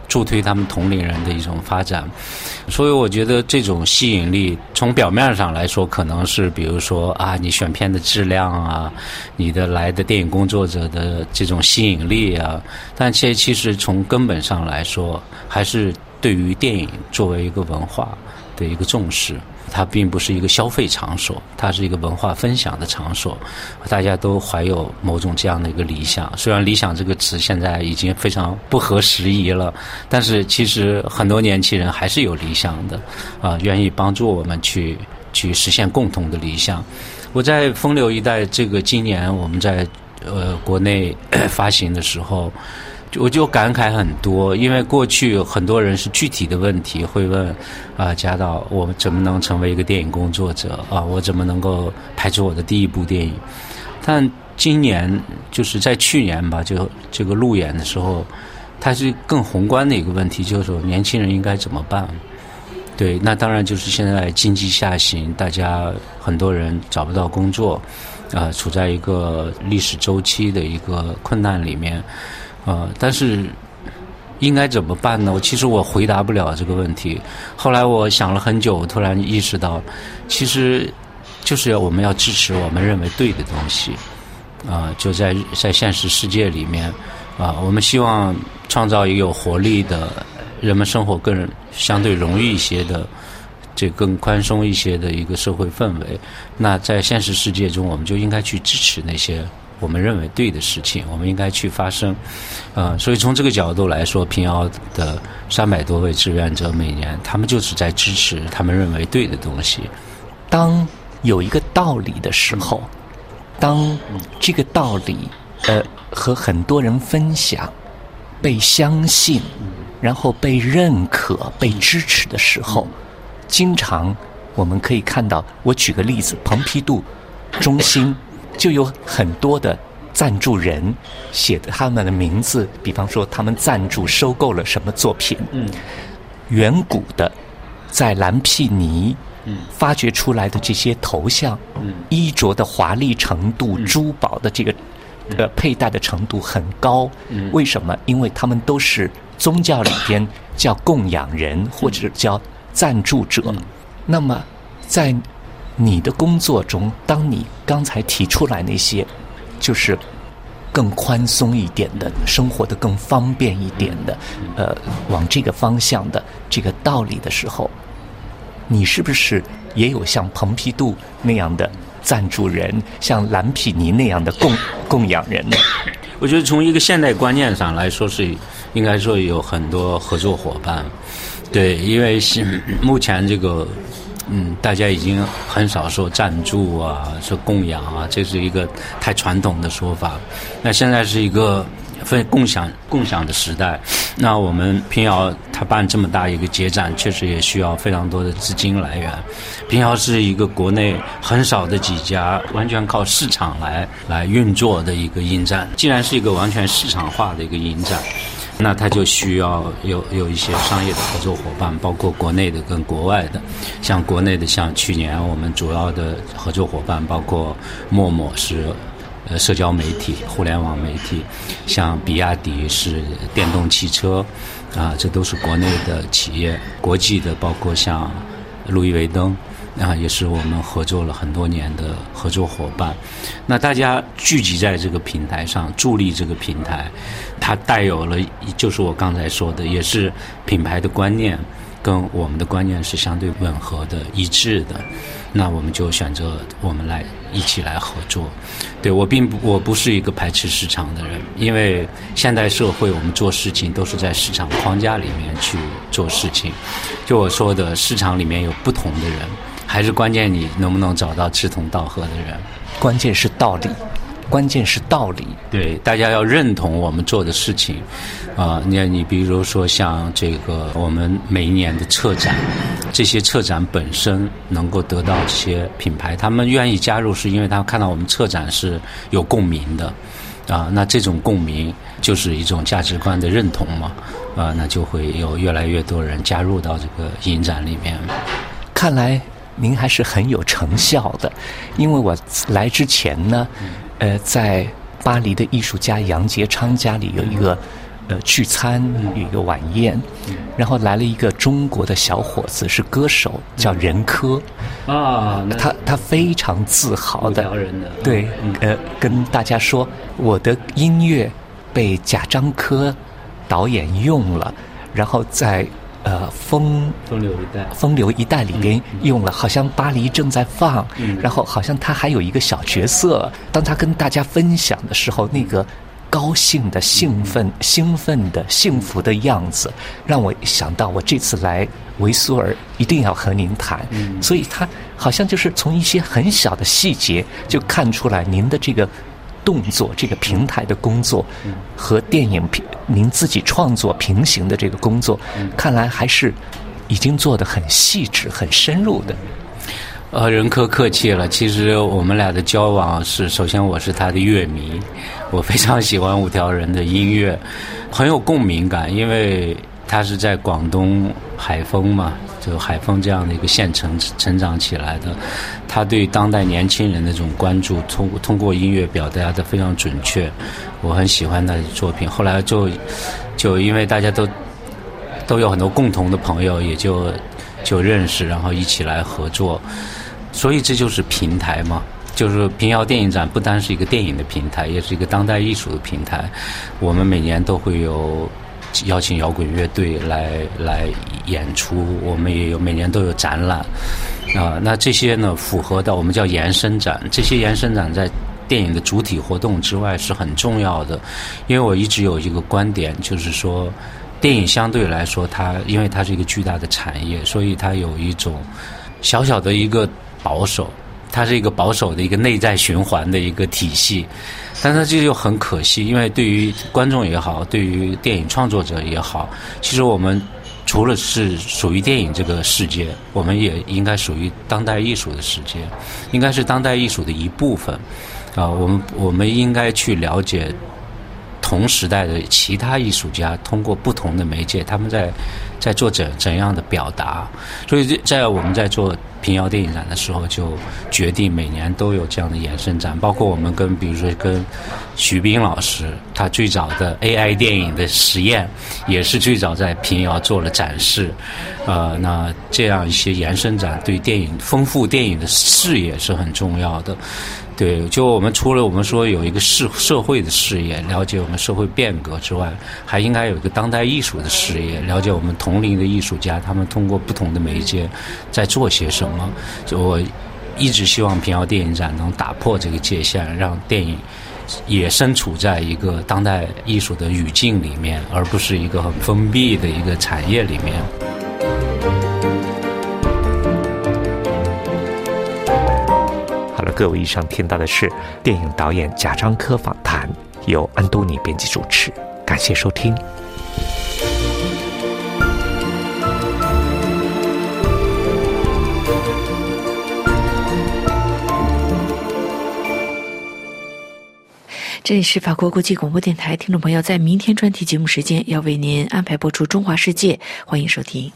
助推他们同龄人的一种发展。所以我觉得这种吸引力从表面上来说可能是比如说啊你选片的质量啊，你的来的电影工作者的这种吸引力啊，但其其实从根本上来说还是对于电影作为一个文化的一个重视。它并不是一个消费场所，它是一个文化分享的场所，大家都怀有某种这样的一个理想。虽然理想这个词现在已经非常不合时宜了，但是其实很多年轻人还是有理想的啊、呃，愿意帮助我们去去实现共同的理想。我在风流一代这个今年我们在呃国内发行的时候，我就感慨很多，因为过去很多人是具体的问题会问啊，贾导，我怎么能成为一个电影工作者啊？我怎么能够拍出我的第一部电影？但今年就是在去年吧，就这个路演的时候，它是更宏观的一个问题，就是说年轻人应该怎么办？对，那当然就是现在经济下行，大家很多人找不到工作，呃，处在一个历史周期的一个困难里面。呃，但是应该怎么办呢？其实我回答不了这个问题。后来我想了很久，我突然意识到，其实就是我们要支持我们认为对的东西。啊、呃，就在在现实世界里面，啊、呃，我们希望创造一个有活力的、人们生活更相对容易一些的、这更宽松一些的一个社会氛围。那在现实世界中，我们就应该去支持那些我们认为对的事情，我们应该去发声。呃，所以从这个角度来说，平遥的三百多位志愿者每年，他们就是在支持他们认为对的东西。 当有一个道理的时候，当这个道理呃和很多人分享，被相信，然后被认可、被支持的时候，经常我们可以看到，我举个例子，蓬皮杜中心就有很多的赞助人写的他们的名字，比方说他们赞助收购了什么作品，嗯，远古的在蓝毗尼发掘出来的这些头像，嗯，衣着的华丽程度，嗯、珠宝的这个呃佩戴的程度很高，嗯，为什么？因为他们都是宗教里边叫供养人或者叫赞助者，嗯、那么在你的工作中，当你刚才提出来那些就是更宽松一点的，生活的更方便一点的，呃，往这个方向的这个道理的时候，你是不是也有像蓬皮杜那样的赞助人，像蓝毗尼那样的供供养人呢？ 我觉得从一个现代观念上来说，是应该说有很多合作伙伴。对，因为目前这个嗯，大家已经很少说赞助啊，说供养啊，这是一个太传统的说法。那现在是一个分共享共享的时代。那我们平遥它办这么大一个节展，确实也需要非常多的资金来源。平遥是一个国内很少的几家完全靠市场来来运作的一个影展。既然是一个完全市场化的一个影展，那它就需要有有一些商业的合作伙伴，包括国内的跟国外的。像国内的，像去年我们主要的合作伙伴包括陌陌是呃社交媒体、互联网媒体，像比亚迪是电动汽车，啊，这都是国内的企业。国际的包括像路易威登，啊，也是我们合作了很多年的合作伙伴。那大家聚集在这个平台上，助力这个平台，它带有了就是我刚才说的，也是品牌的观念跟我们的观念是相对吻合的、一致的。那我们就选择我们来一起来合作。对，我并不我不是一个排斥市场的人，因为现代社会我们做事情都是在市场框架里面去做事情。就我说的，市场里面有不同的人，还是关键你能不能找到志同道合的人。 关键是道理，关键是道理。 对，大家要认同我们做的事情。啊、呃，你你比如说像这个我们每一年的策展，这些策展本身能够得到这些品牌，他们愿意加入，是因为他们看到我们策展是有共鸣的。啊、呃，那这种共鸣就是一种价值观的认同嘛。啊、呃，那就会有越来越多人加入到这个影展里面。 看来您还是很有成效的，因为我来之前呢，呃，在巴黎的艺术家杨杰昌家里有一个呃聚餐，有一个晚宴，然后来了一个中国的小伙子，是歌手，叫任科啊， 他他非常自豪的， 人的对，呃，跟大家说我的音乐被贾樟柯导演用了，然后在呃风风流一带风流一带里边用了，好像巴黎正在放，嗯、然后好像他还有一个小角色，当他跟大家分享的时候，那个高兴的、兴奋、兴奋的、幸福的样子，让我想到我这次来维苏尔一定要和您谈。嗯、所以他好像就是从一些很小的细节就看出来您的这个动作，这个平台的工作和电影您自己创作平行的这个工作，看来还是已经做得很细致、很深入的。 呃，任科客气了。其实我们俩的交往是，首先我是他的乐迷，我非常喜欢五条人的音乐，很有共鸣感，因为他是在广东海丰嘛，就海丰这样的一个县城成长起来的，他对当代年轻人的这种关注，通通过音乐表达的非常准确，我很喜欢他的作品。后来就就因为大家都都有很多共同的朋友，也就就认识，然后一起来合作。所以这就是平台嘛，就是平遥电影展不单是一个电影的平台，也是一个当代艺术的平台。我们每年都会有邀请摇滚乐队来来演出，我们也有每年都有展览啊、呃。那这些呢，符合到我们叫延伸展，这些延伸展在电影的主体活动之外是很重要的。因为我一直有一个观点，就是说电影相对来说它因为它是一个巨大的产业，所以它有一种小小的一个保守，它是一个保守的一个内在循环的一个体系，但是这就很可惜，因为对于观众也好，对于电影创作者也好，其实我们除了是属于电影这个世界，我们也应该属于当代艺术的世界，应该是当代艺术的一部分啊、呃。我们我们应该去了解同时代的其他艺术家通过不同的媒介，他们在在做怎怎样的表达。所以在我们在做平遥电影展的时候，就决定每年都有这样的延伸展，包括我们跟比如说跟徐冰老师，他最早的 A I 电影的实验也是最早在平遥做了展示。呃，那这样一些延伸展对电影丰富电影的视野是很重要的。对，就我们除了我们说有一个社社会的视野，了解我们社会变革之外，还应该有一个当代艺术的视野，了解我们同龄的艺术家他们通过不同的媒介在做些什么。就我一直希望平遥电影展能打破这个界限，让电影也身处在一个当代艺术的语境里面，而不是一个很封闭的一个产业里面。 好了，各位，以上听到的是电影导演贾樟柯访谈，由安东尼编辑主持，感谢收听。 这里是法国国际广播电台，听众朋友，在明天专题节目时间要为您安排播出《中华世界》，欢迎收听。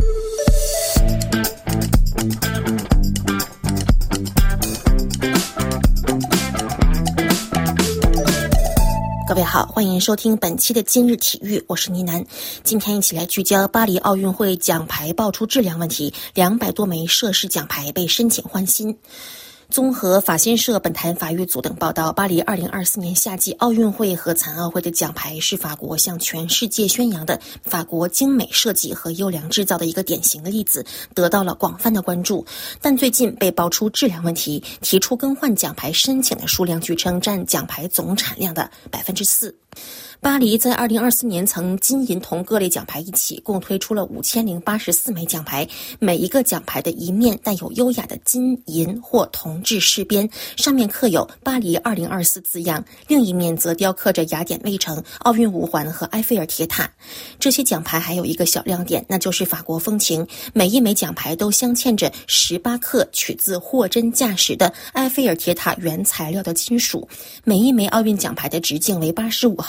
各位好，欢迎收听本期的今日体育，我是倪楠。今天一起来聚焦巴黎奥运会奖牌爆出质量问题，两百多枚涉事奖牌被申请换新。综合法新社、本台法语组等报道，巴黎二零二四年夏季奥运会和残奥会的奖牌是法国向全世界宣扬的法国精美设计和优良制造的一个典型的例子，得到了广泛的关注。但最近被爆出质量问题，提出更换奖牌申请的数量据称占奖牌总产量的百分之四。巴黎在二零二四年曾金银铜各类奖牌一起共推出了五千零八十四枚奖牌，每一个奖牌的一面带有优雅的金银或铜制饰边，上面刻有巴黎二零二四字样，另一面则雕刻着雅典卫城、奥运五环和埃菲尔铁塔。这些奖牌还有一个小亮点，那就是法国风情，每一枚奖牌都镶嵌着十八克取自货真价实的埃菲尔铁塔原材料的金属，每一枚奥运奖牌的直径为八十五毫米，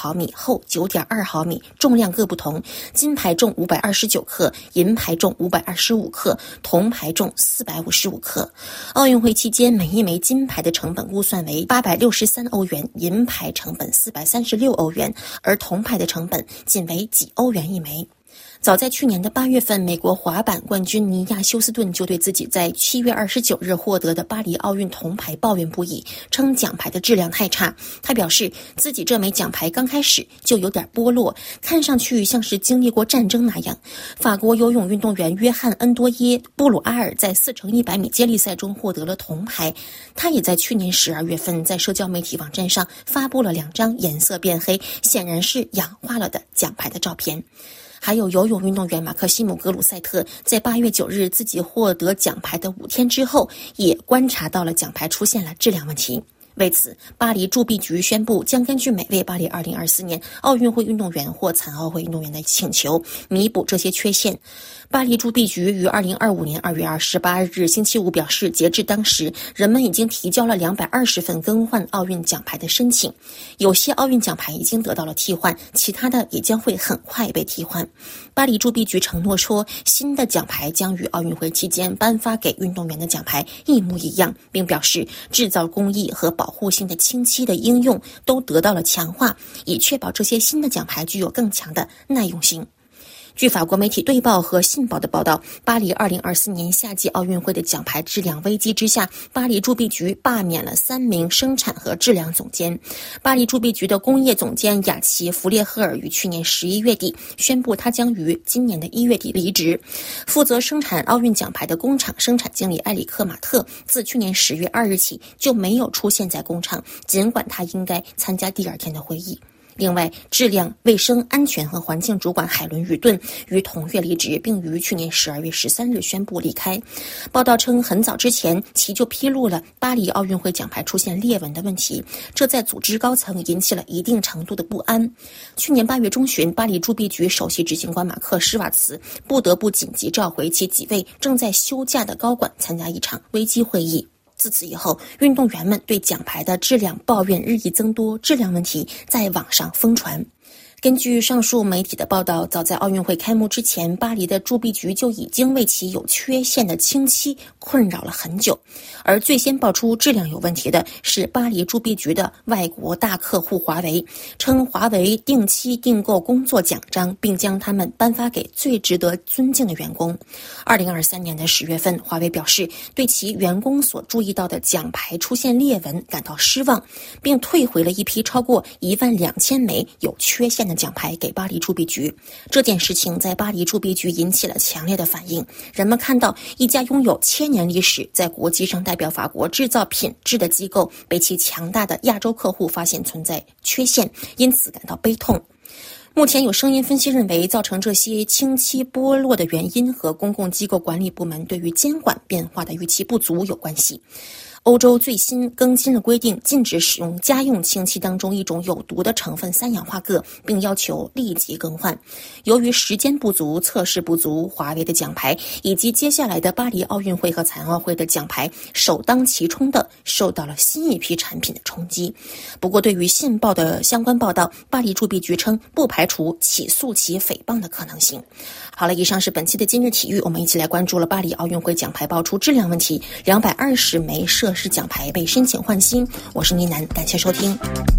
厚九点二毫米，重量各不同，金牌重五百二十九克，银牌重五百二十五克，铜牌重四百五十五克。奥运会期间，每一枚金牌的成本估算为八百六十三欧元，银牌成本四百三十六欧元，而铜牌的成本仅为几欧元一枚。早在去年的八月份，美国滑板冠军尼亚休斯顿就对自己在七月二十九日获得的巴黎奥运铜牌抱怨不已，称奖牌的质量太差。他表示自己这枚奖牌刚开始就有点剥落，看上去像是经历过战争那样。法国游泳运动员约翰恩多耶布鲁阿尔在四乘一百米接力赛中获得了铜牌，他也在去年十二月份在社交媒体网站上发布了两张颜色变黑，显然是氧化了的奖牌的照片。还有游泳运动员马克西姆格鲁塞特在八月九日自己获得奖牌的五天之后，也观察到了奖牌出现了质量问题。为此，巴黎铸币局宣布将根据每位巴黎二零二四年奥运会运动员或残奥会运动员的请求，弥补这些缺陷。巴黎铸币局于二零二五年二月二十八日星期五表示，截至当时，人们已经提交了两百二十份更换奥运奖牌的申请，有些奥运奖牌已经得到了替换，其他的也将会很快被替换。巴黎铸币局承诺说，新的奖牌将与奥运会期间颁发给运动员的奖牌一模一样，并表示制造工艺和保护性的清漆的应用都得到了强化，以确保这些新的奖牌具有更强的耐用性。据法国媒体《队报》和《信报》的报道，巴黎二零二四年夏季奥运会的奖牌质量危机之下，巴黎铸币局罢免了三名生产和质量总监。巴黎铸币局的工业总监雅奇·弗列赫尔于去年十一月底宣布，他将于今年的一月底离职。负责生产奥运奖牌的工厂生产经理埃里克·马特自去年十月二日起就没有出现在工厂，尽管他应该参加第二天的会议。另外，质量、卫生、安全和环境主管海伦·于顿于同月离职，并于去年十二月十三日宣布离开。报道称，很早之前其就披露了巴黎奥运会奖牌出现裂纹的问题，这在组织高层引起了一定程度的不安。去年八月中旬，巴黎铸币局首席执行官马克·施瓦茨不得不紧急召回其几位正在休假的高管参加一场危机会议。自此以后，运动员们对奖牌的质量抱怨日益增多，质量问题在网上疯传。根据上述媒体的报道，早在奥运会开幕之前，巴黎的铸币局就已经为其有缺陷的清漆困扰了很久。而最先爆出质量有问题的是巴黎铸币局的外国大客户华为，称华为定期订购工作奖章，并将他们颁发给最值得尊敬的员工。二零二三年的十月份，华为表示对其员工所注意到的奖牌出现裂纹感到失望，并退回了一批超过一万两千枚有缺陷的奖牌给巴黎铸币局。这件事情在巴黎铸币局引起了强烈的反应，人们看到一家拥有千年历史，在国际上代表法国制造品质的机构被其强大的亚洲客户发现存在缺陷，因此感到悲痛。目前有声音分析认为，造成这些清漆剥落的原因和公共机构管理部门对于监管变化的预期不足有关系。欧洲最新更新了规定，禁止使用家用氢气当中一种有毒的成分三氧化铬，并要求立即更换。由于时间不足、测试不足，华为的奖牌以及接下来的巴黎奥运会和残奥会的奖牌首当其冲的受到了新一批产品的冲击。不过，对于信报的相关报道，巴黎铸币局称不排除起诉其诽谤的可能性。好了，以上是本期的今日体育，我们一起来关注了巴黎奥运会奖牌爆出质量问题，两百二十枚涉事奖牌被申请换新。我是倪楠，感谢收听。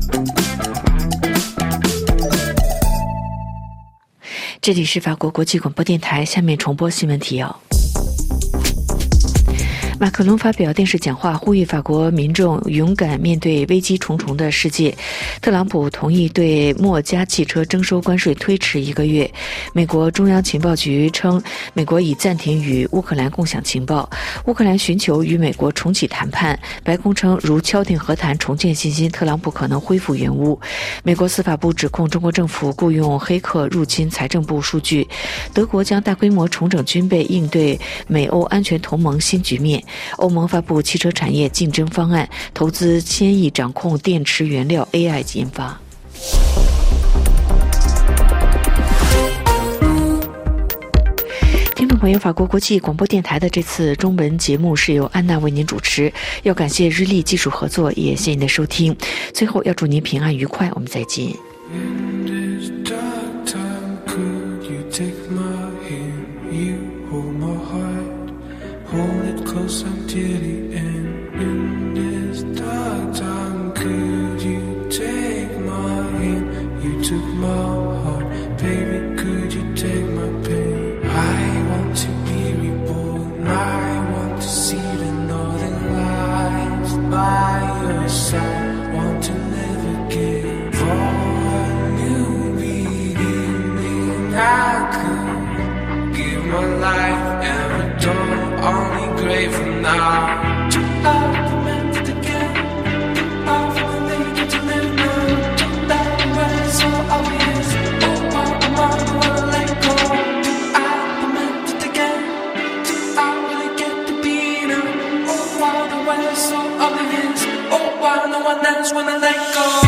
这里是法国国际广播电台，下面重播新闻提要。马克龙发表电视讲话，呼吁法国民众勇敢面对危机重重的世界。特朗普同意对墨加汽车征收关税推迟一个月。美国中央情报局称，美国已暂停与乌克兰共享情报。乌克兰寻求与美国重启谈判。白宫称，如敲定和谈重建信心，特朗普可能恢复原屋。美国司法部指控中国政府雇用黑客入侵财政部数据。德国将大规模重整军备，应对美欧安全同盟新局面。欧盟发布汽车产业竞争方案，投资千亿掌控电池原料 A I 研发。听众朋友，法国国际广播电台的这次中文节目是由安娜为您主持，要感谢日立技术合作，也谢谢您的收听。最后要祝您平安愉快，我们再见。 close until the end. In this dark time, could you take my hand? You took my heart, baby, could you take my pain? I want to be reborn, I want to see the northern lights by your side. Want to live again for a new beginning. I could give my life and return only grateful now. Too hard to mend it again. Too hard for the naked to live now. Too bad when it's so obvious. Oh, why am I the one to let go? Too hard to mend it again. Too hard will it get to be now? Oh, why the way it's so obvious. Oh, why no one else wanna let go?